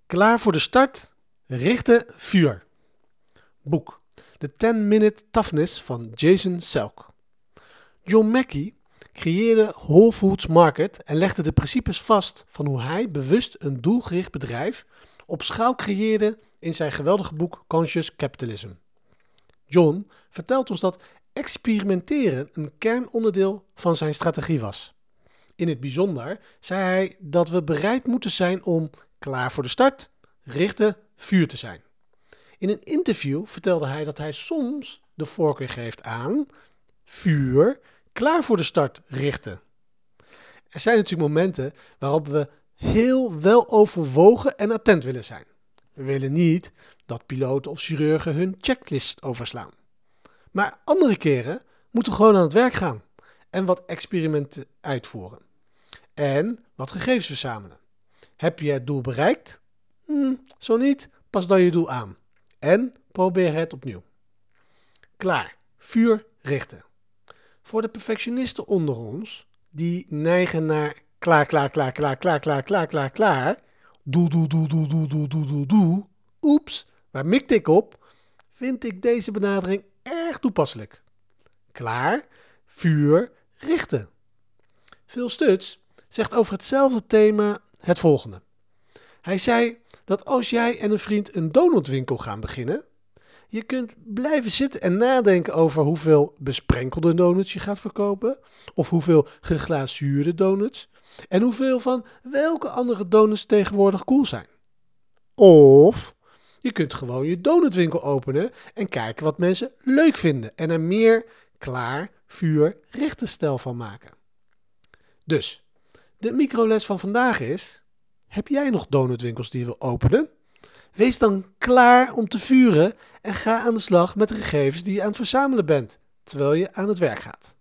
Klaar voor de start? Richten, vuur. Boek The 10-Minute Toughness van Jason Selk. John Mackey creëerde Whole Foods Market en legde de principes vast van hoe hij bewust een doelgericht bedrijf op schaal creëerde in zijn geweldige boek Conscious Capitalism. John vertelt ons dat experimenteren een kernonderdeel van zijn strategie was. In het bijzonder zei hij dat we bereid moeten zijn om klaar voor de start, richten, vuur te zijn. In een interview vertelde hij dat hij soms de voorkeur geeft aan vuur, klaar voor de start, richten. Er zijn natuurlijk momenten waarop we heel weloverwogen en attent willen zijn. We willen niet dat piloten of chirurgen hun checklist overslaan. Maar andere keren moeten we gewoon aan het werk gaan en wat experimenten uitvoeren. En wat gegevens verzamelen. Heb je het doel bereikt? Zo niet, pas dan je doel aan. En probeer het opnieuw. Klaar. Vuur richten. Voor de perfectionisten onder ons, die neigen naar klaar. Doe. Oeps, waar mikte ik op? Vind ik deze benadering erg toepasselijk. Klaar. Vuur richten. Phil Stutz zegt over hetzelfde thema het volgende. Hij zei dat als jij en een vriend een donutwinkel gaan beginnen, je kunt blijven zitten en nadenken over hoeveel besprenkelde donuts je gaat verkopen, of hoeveel geglazuurde donuts, en hoeveel van welke andere donuts tegenwoordig cool zijn. Of je kunt gewoon je donutwinkel openen en kijken wat mensen leuk vinden en er meer klaar, vuur, richten stijl van maken. Dus, de microles van vandaag is: heb jij nog donutwinkels die je wil openen? Wees dan klaar om te vuren en ga aan de slag met de gegevens die je aan het verzamelen bent, terwijl je aan het werk gaat.